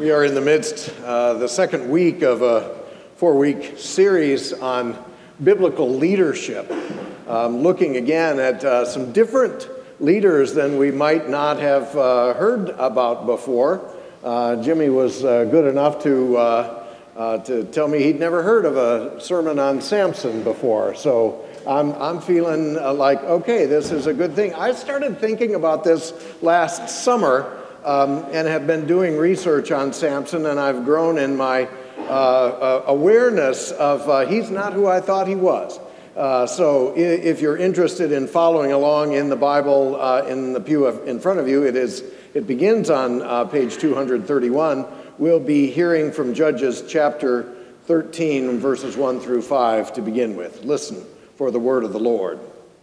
We are in the midst, the second week of a four-week series on biblical leadership, looking again at some different leaders than we might not have heard about before. Jimmy was good enough to tell me he'd never heard of a sermon on Samson before, so I'm feeling like, okay, this is a good thing. I started thinking about this last summer and have been doing research on Samson, and I've grown in my awareness of he's not who I thought he was. So if you're interested in following along in the Bible in the pew in front of you, it begins on page 231. We'll be hearing from Judges chapter 13, verses 1 through 5 to begin with. Listen for the word of the Lord.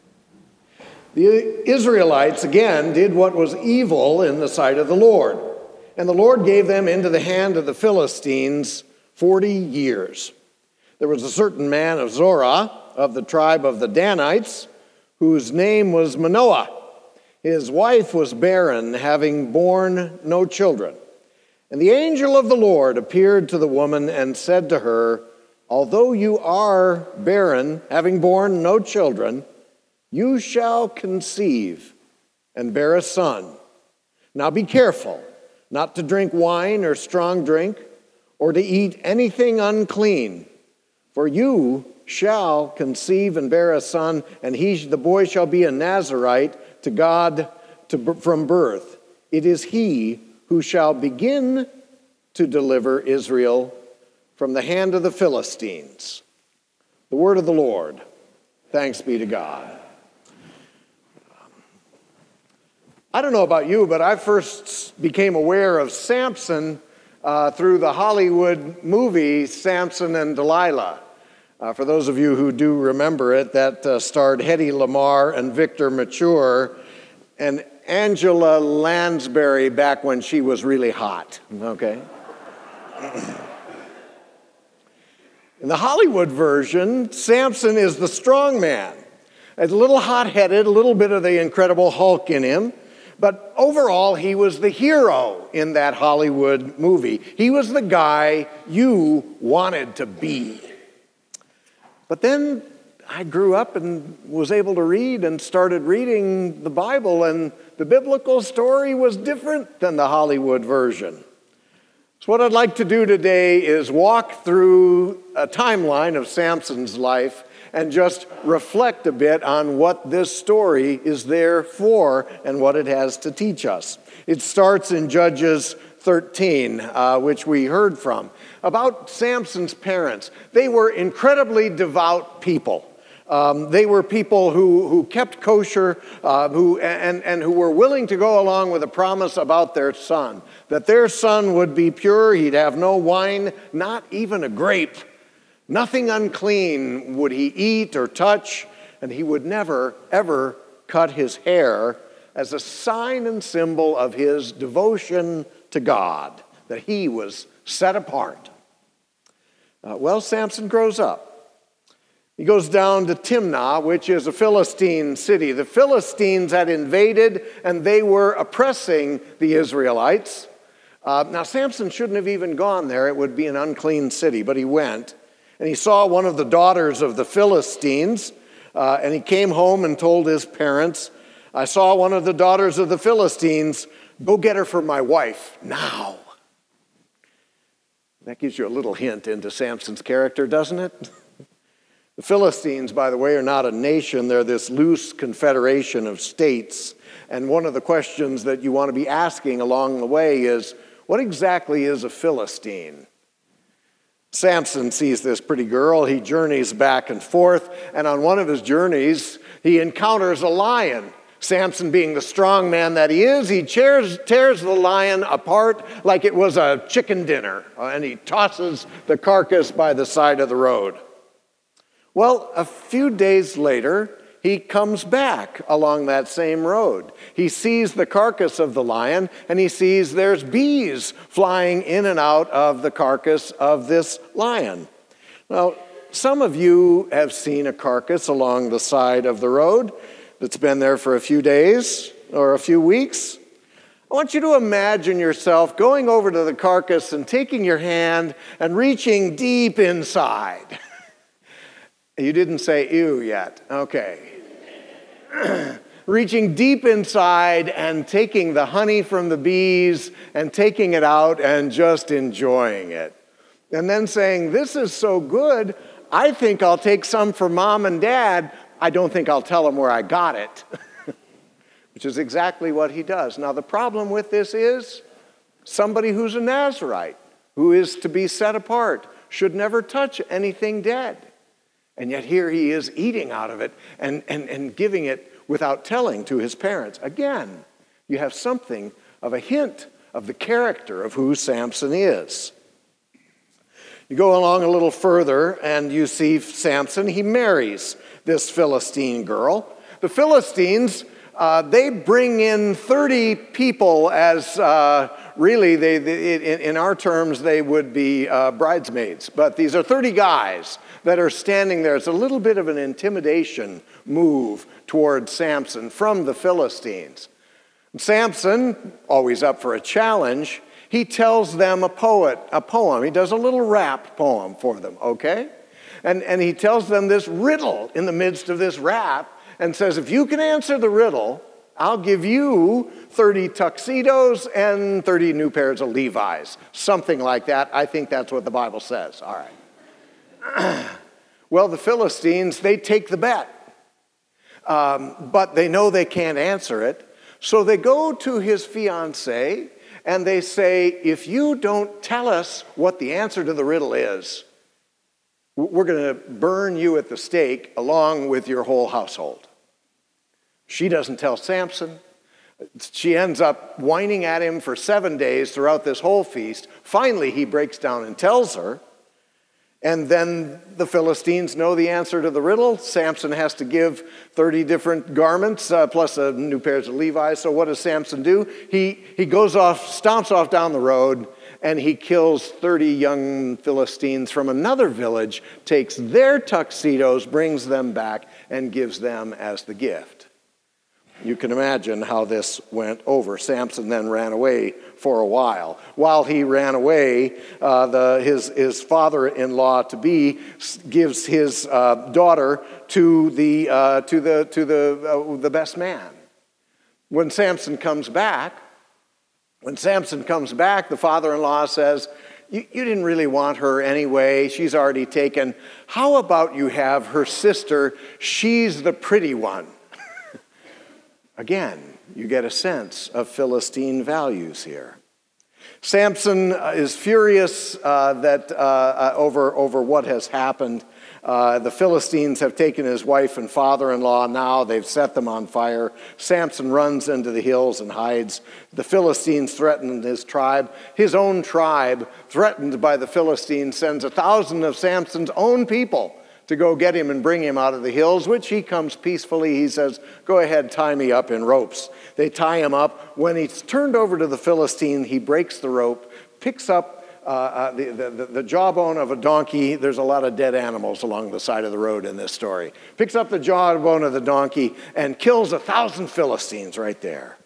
The Israelites again did what was evil in the sight of the Lord, and the Lord gave them into the hand of the Philistines 40 years. There was a certain man of Zorah, of the tribe of the Danites, whose name was Manoah. His wife was barren, having borne no children. And the angel of the Lord appeared to the woman and said to her, "Although you are barren, having borne no children, you shall conceive and bear a son. Now be careful not to drink wine or strong drink, or to eat anything unclean, for you shall conceive and bear a son, and the boy shall be a Nazirite to God from birth. It is he who shall begin to deliver Israel from the hand of the Philistines." The word of the Lord. Thanks be to God. I don't know about you, but I first became aware of Samson through the Hollywood movie Samson and Delilah. For those of you who do remember it, that starred Hedy Lamarr and Victor Mature and Angela Lansbury back when she was really hot, okay? In the Hollywood version, Samson is the strong man. A little hot-headed, a little bit of the Incredible Hulk in him. But overall, he was the hero in that Hollywood movie. He was the guy you wanted to be. But then I grew up and was able to read and started reading the Bible, and the biblical story was different than the Hollywood version. So what I'd like to do today is walk through a timeline of Samson's life and just reflect a bit on what this story is there for and what it has to teach us. It starts in Judges 13, which we heard from, about Samson's parents. They were incredibly devout people. They were people who kept kosher, who were willing to go along with a promise about their son, that their son would be pure, he'd have no wine, not even a grape. Nothing unclean would he eat or touch, and he would never, ever cut his hair as a sign and symbol of his devotion to God, that he was set apart. Samson grows up. He goes down to Timnah, which is a Philistine city. The Philistines had invaded, and they were oppressing the Israelites. Now, Samson shouldn't have even gone there. It would be an unclean city, but he went. And he saw one of the daughters of the Philistines, and he came home and told his parents, "I saw one of the daughters of the Philistines. Go get her for my wife now." That gives you a little hint into Samson's character, doesn't it? The Philistines, by the way, are not a nation. They're this loose confederation of states. And one of the questions that you want to be asking along the way is, what exactly is a Philistine? Samson sees this pretty girl. He journeys back and forth, and on one of his journeys, he encounters a lion. Samson, being the strong man that he is, he tears the lion apart like it was a chicken dinner, and he tosses the carcass by the side of the road. Well, a few days later, he comes back along that same road. He sees the carcass of the lion, and he sees there's bees flying in and out of the carcass of this lion. Now, some of you have seen a carcass along the side of the road that's been there for a few days or a few weeks. I want you to imagine yourself going over to the carcass and taking your hand and reaching deep inside. You didn't say ew yet. Okay. Reaching deep inside and taking the honey from the bees and taking it out and just enjoying it. And then saying, this is so good, I think I'll take some for Mom and Dad. I don't think I'll tell them where I got it. Which is exactly what he does. Now the problem with this is somebody who's a Nazirite, who is to be set apart, should never touch anything dead. And yet here he is eating out of it and giving it without telling to his parents. Again, you have something of a hint of the character of who Samson is. You go along a little further and you see Samson. He marries this Philistine girl. The Philistines, they bring in 30 people as really, in our terms, they would be bridesmaids. But these are 30 guys that are standing there. It's a little bit of an intimidation move toward Samson from the Philistines. Samson, always up for a challenge, he tells them a poem. He does a little rap poem for them, okay? And he tells them this riddle in the midst of this rap and says, if you can answer the riddle, I'll give you 30 tuxedos and 30 new pairs of Levi's. Something like that. I think that's what the Bible says. All right. Well, the Philistines, they take the bet. But they know they can't answer it. So they go to his fiancée and they say, if you don't tell us what the answer to the riddle is, we're going to burn you at the stake along with your whole household. She doesn't tell Samson. She ends up whining at him for 7 days throughout this whole feast. Finally, he breaks down and tells her. And then the Philistines know the answer to the riddle. Samson has to give 30 different garments, plus a new pairs of Levi's. So what does Samson do? He goes off, stomps off down the road, and he kills 30 young Philistines from another village, takes their tuxedos, brings them back, and gives them as the gift. You can imagine how this went over. Samson then ran away for a while. While he ran away, his father-in-law-to-be gives his daughter to the best man. When Samson comes back, the father-in-law says, you didn't really want her anyway. She's already taken. How about you have her sister? She's the pretty one. Again, you get a sense of Philistine values here. Samson is furious over what has happened. The Philistines have taken his wife and father-in-law now. They've set them on fire. Samson runs into the hills and hides. The Philistines threaten his tribe. His own tribe, threatened by the Philistines, sends 1,000 of Samson's own people to go get him and bring him out of the hills, which he comes peacefully. He says, go ahead, tie me up in ropes. They tie him up. When he's turned over to the Philistine, he breaks the rope, picks up the jawbone of a donkey. There's a lot of dead animals along the side of the road in this story. Picks up the jawbone of the donkey and kills 1,000 Philistines right there.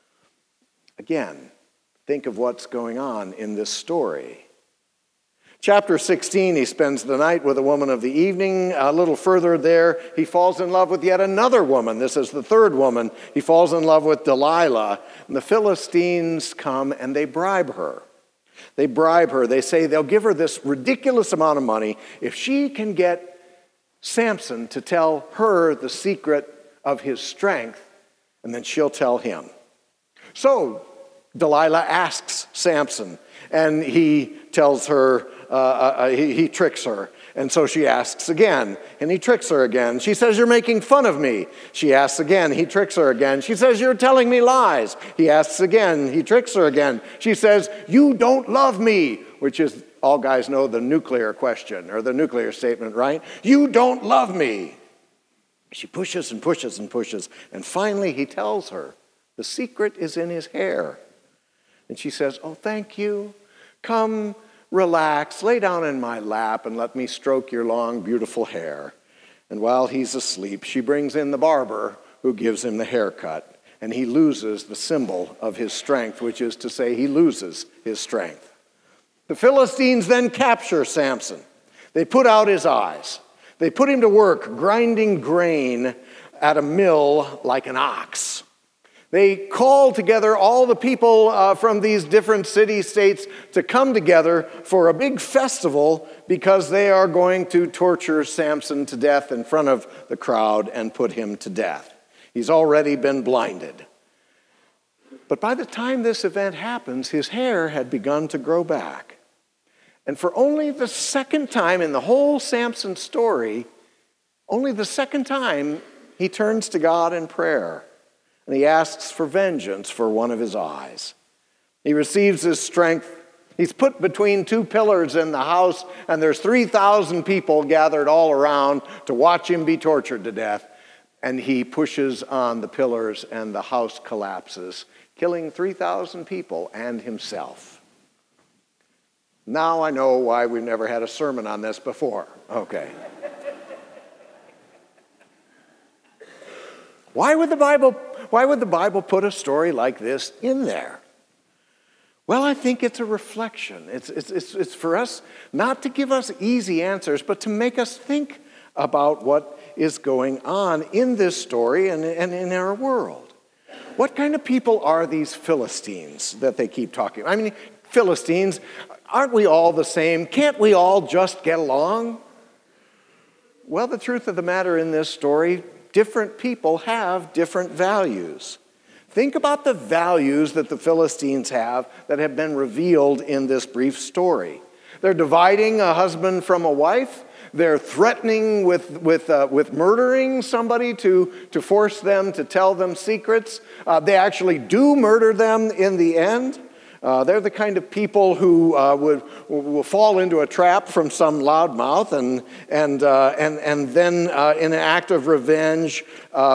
Again, think of what's going on in this story. Chapter 16, he spends the night with a woman of the evening. A little further there, he falls in love with yet another woman. This is the third woman. He falls in love with Delilah. And the Philistines come and they bribe her. They bribe her. They say they'll give her this ridiculous amount of money if she can get Samson to tell her the secret of his strength, and then she'll tell him. So Delilah asks Samson, and he tells her, he tricks her. And so she asks again, and he tricks her again. She says, you're making fun of me. She asks again, he tricks her again. She says, you're telling me lies. He asks again, he tricks her again. She says, you don't love me, which is, all guys know, the nuclear question, or the nuclear statement, right? You don't love me. She pushes and pushes and pushes, and finally he tells her, the secret is in his hair. And she says, oh, thank you. Come, relax, lay down in my lap and let me stroke your long, beautiful hair. And while he's asleep, she brings in the barber who gives him the haircut. and he loses the symbol of his strength, which is to say he loses his strength. The Philistines then capture Samson. They put out his eyes. They put him to work grinding grain at a mill like an ox. They call together all the people from these different city-states to come together for a big festival because they are going to torture Samson to death in front of the crowd and put him to death. He's already been blinded. But by the time this event happens, his hair had begun to grow back. And for only the second time in the whole Samson story, only the second time, he turns to God in prayer. And he asks for vengeance for one of his eyes. He receives his strength. He's put between two pillars in the house, and there's 3,000 people gathered all around to watch him be tortured to death. And he pushes on the pillars, and the house collapses, killing 3,000 people and himself. Now I know why we've never had a sermon on this before. Okay. Why would the Bible put a story like this in there? Well, I think it's a reflection. It's for us not to give us easy answers, but to make us think about what is going on in this story and in our world. What kind of people are these Philistines that they keep talking about? I mean, Philistines, aren't we all the same? Can't we all just get along? Well, the truth of the matter in this story, different people have different values. Think about the values that the Philistines have that have been revealed in this brief story. They're dividing a husband from a wife. They're threatening with murdering somebody to force them to tell them secrets. They actually do murder them in the end. They're the kind of people who will fall into a trap from some loudmouth, and then in an act of revenge,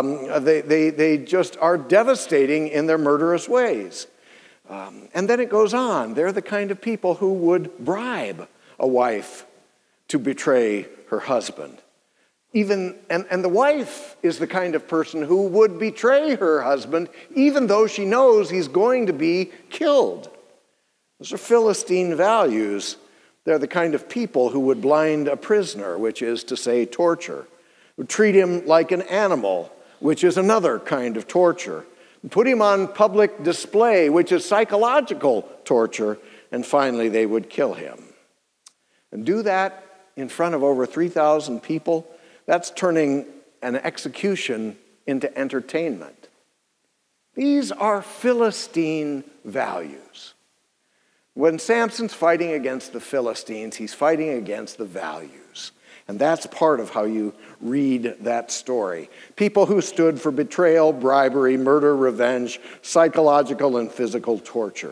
they just are devastating in their murderous ways. And then it goes on. They're the kind of people who would bribe a wife to betray her husband. And the wife is the kind of person who would betray her husband even though she knows he's going to be killed. Those are Philistine values. They're the kind of people who would blind a prisoner, which is to say torture, would treat him like an animal, which is another kind of torture, put him on public display, which is psychological torture, and finally they would kill him. And do that in front of over 3,000 people, that's turning an execution into entertainment. These are Philistine values. When Samson's fighting against the Philistines, he's fighting against the values. And that's part of how you read that story. People who stood for betrayal, bribery, murder, revenge, psychological and physical torture.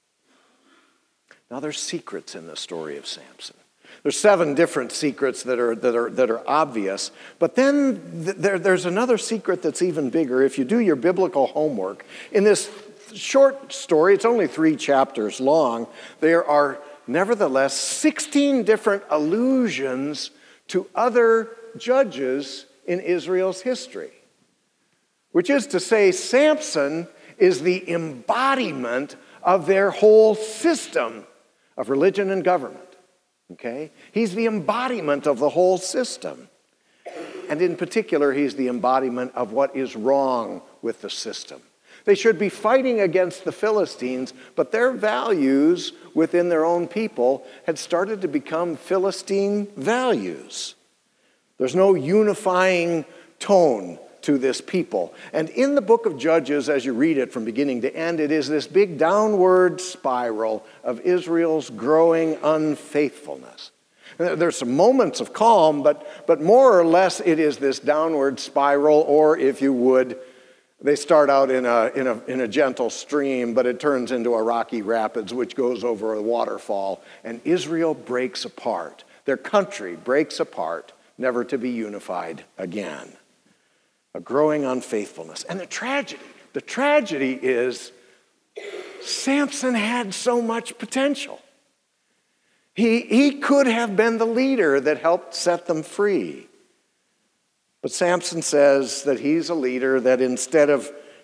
Now there's secrets in the story of Samson. There's 7 different secrets that are obvious, but then there's another secret that's even bigger. If you do your biblical homework, in this short story, it's only 3 chapters long, there are nevertheless 16 different allusions to other judges in Israel's history, which is to say Samson is the embodiment of their whole system of religion and government. Okay? He's the embodiment of the whole system. And in particular, he's the embodiment of what is wrong with the system. They should be fighting against the Philistines, but their values within their own people had started to become Philistine values. There's no unifying tone to this people. And in the book of Judges, as you read it from beginning to end, it is this big downward spiral of Israel's growing unfaithfulness. There's some moments of calm, but more or less it is this downward spiral, or if you would, they start out in a gentle stream, but it turns into a rocky rapids, which goes over a waterfall, and Israel breaks apart. Their country breaks apart, never to be unified again. A growing unfaithfulness. And the tragedy is Samson had so much potential. He could have been the leader that helped set them free. But Samson says that he's a leader that instead of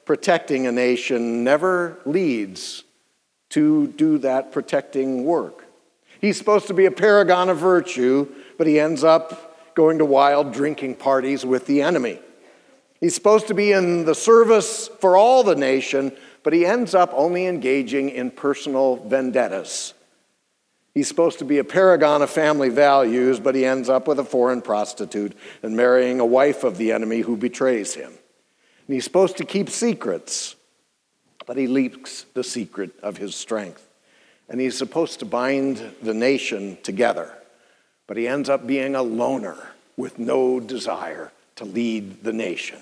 protecting a nation never leads to do that protecting work. He's supposed to be a paragon of virtue, but he ends up going to wild drinking parties with the enemy. He's supposed to be in the service for all the nation, but he ends up only engaging in personal vendettas. He's supposed to be a paragon of family values, but he ends up with a foreign prostitute and marrying a wife of the enemy who betrays him. And he's supposed to keep secrets, but he leaks the secret of his strength. And he's supposed to bind the nation together, but he ends up being a loner with no desire to lead the nation.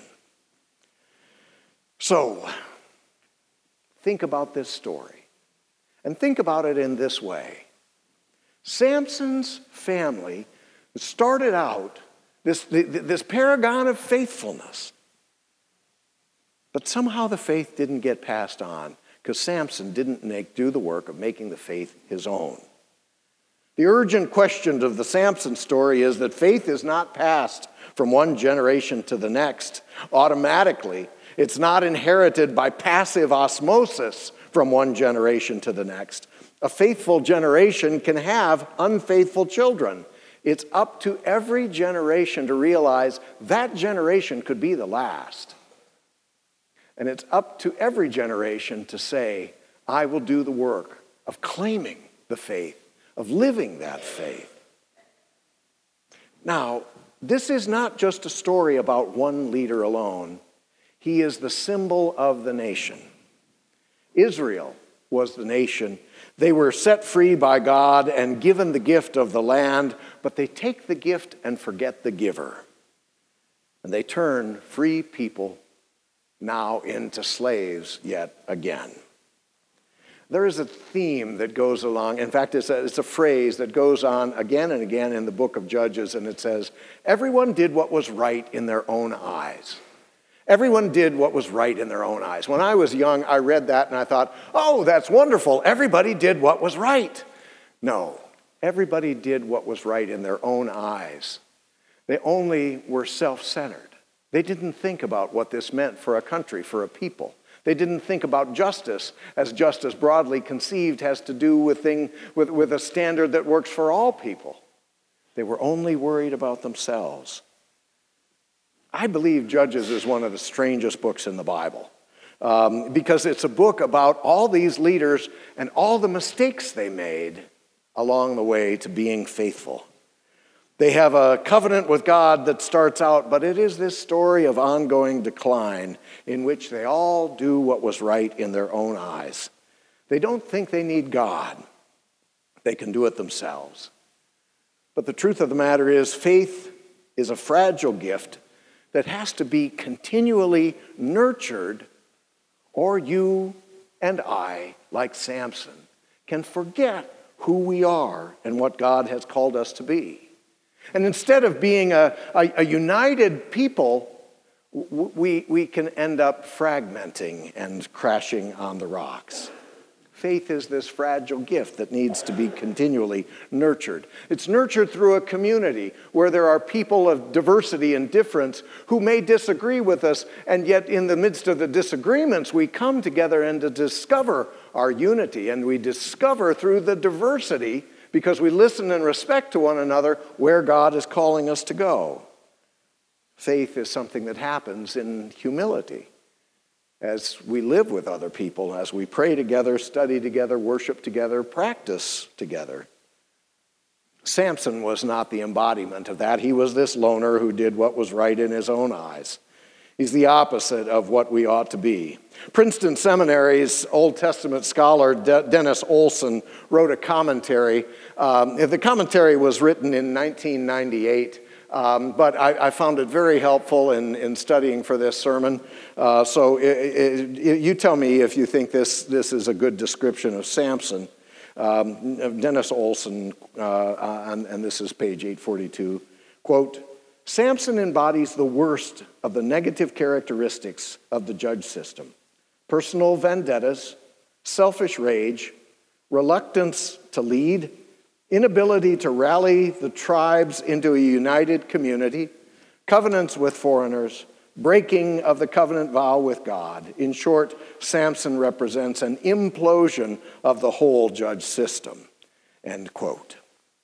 So, think about this story, and think about it in this way. Samson's family started out this paragon of faithfulness, but somehow the faith didn't get passed on because Samson didn't do the work of making the faith his own. The urgent question of the Samson story is that faith is not passed from one generation to the next automatically. It's not inherited by passive osmosis from one generation to the next. A faithful generation can have unfaithful children. It's up to every generation to realize that generation could be the last. And it's up to every generation to say, I will do the work of claiming the faith, of living that faith. Now, this is not just a story about one leader alone. He is the symbol of the nation. Israel was the nation. They were set free by God and given the gift of the land, but they take the gift and forget the giver. And they turn free people now into slaves yet again. There is a theme that goes along. In fact, it's a phrase that goes on again and again in the book of Judges, and it says, everyone did what was right in their own eyes. Everyone did what was right in their own eyes. When I was young, I read that and I thought, oh, that's wonderful. Everybody did what was right. No, everybody did what was right in their own eyes. They only were self-centered. They didn't think about what this meant for a country, for a people. They didn't think about justice, as justice broadly conceived has to do with a standard that works for all people. They were only worried about themselves. I believe Judges is one of the strangest books in the Bible because it's a book about all these leaders and all the mistakes they made along the way to being faithful. They have a covenant with God that starts out, but it is this story of ongoing decline in which they all do what was right in their own eyes. They don't think they need God. They can do it themselves. But the truth of the matter is, faith is a fragile gift that has to be continually nurtured, or you and I, like Samson, can forget who we are and what God has called us to be. And instead of being a united people, we can end up fragmenting and crashing on the rocks. Faith is this fragile gift that needs to be continually nurtured. It's nurtured through a community where there are people of diversity and difference who may disagree with us, and yet in the midst of the disagreements, we come together and to discover our unity, and we discover through the diversity, because we listen and respect to one another, where God is calling us to go. Faith is something that happens in humility. As we live with other people, as we pray together, study together, worship together, practice together. Samson was not the embodiment of that. He was this loner who did what was right in his own eyes. He's the opposite of what we ought to be. Princeton Seminary's Old Testament scholar Dennis Olson wrote a commentary. The commentary was written in 1998. But I found it very helpful in studying for this sermon. So you tell me if you think this is a good description of Samson. Dennis Olson, and this is page 842, quote, Samson embodies the worst of the negative characteristics of the judge system. Personal vendettas, selfish rage, reluctance to lead, inability to rally the tribes into a united community, covenants with foreigners, breaking of the covenant vow with God. In short, Samson represents an implosion of the whole judge system. End quote.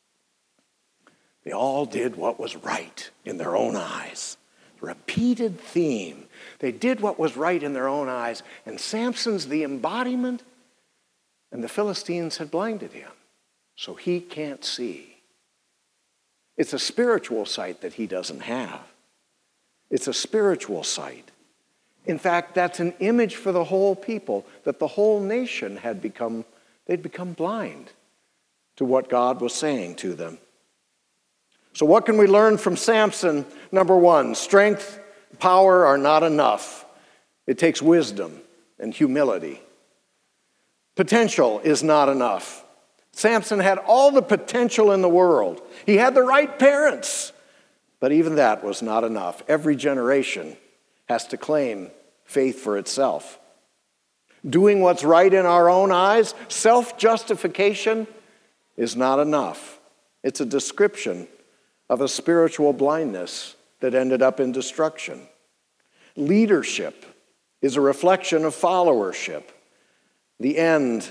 They all did what was right in their own eyes. Repeated theme. They did what was right in their own eyes, and Samson's the embodiment, and the Philistines had blinded him, so he can't see. It's a spiritual sight that he doesn't have. It's a spiritual sight. In fact, that's an image for the whole people, that the whole nation they'd become blind to what God was saying to them. So what can we learn from Samson? Number one, strength, power are not enough. It takes wisdom and humility. Potential is not enough. Samson had all the potential in the world. He had the right parents. But even that was not enough. Every generation has to claim faith for itself. Doing what's right in our own eyes, self-justification, is not enough. It's a description of a spiritual blindness that ended up in destruction. Leadership is a reflection of followership. The end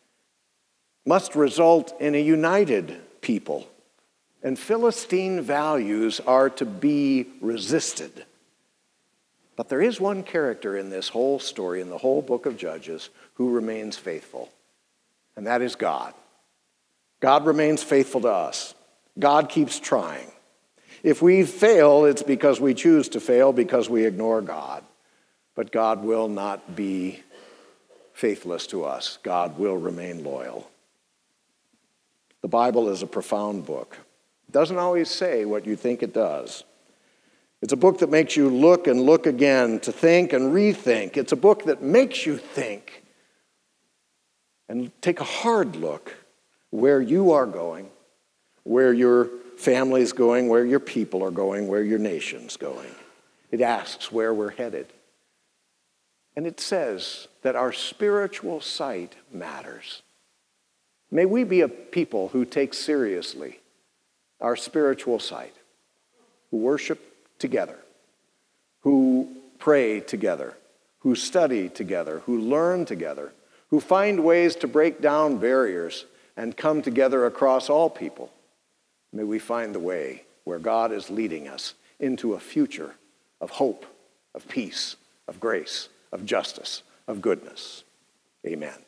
must result in a united people. And Philistine values are to be resisted. But there is one character in this whole story, in the whole book of Judges, who remains faithful. And that is God. God remains faithful to us. God keeps trying. If we fail, it's because we choose to fail, because we ignore God. But God will not be faithless to us. God will remain loyal. The Bible is a profound book. It doesn't always say what you think it does. It's a book that makes you look and look again, to think and rethink. It's a book that makes you think and take a hard look where you are going, where your family's going, where your people are going, where your nation's going. It asks where we're headed. And it says that our spiritual sight matters. May we be a people who take seriously our spiritual sight, who worship together, who pray together, who study together, who learn together, who find ways to break down barriers and come together across all people. May we find the way where God is leading us into a future of hope, of peace, of grace, of justice, of goodness. Amen.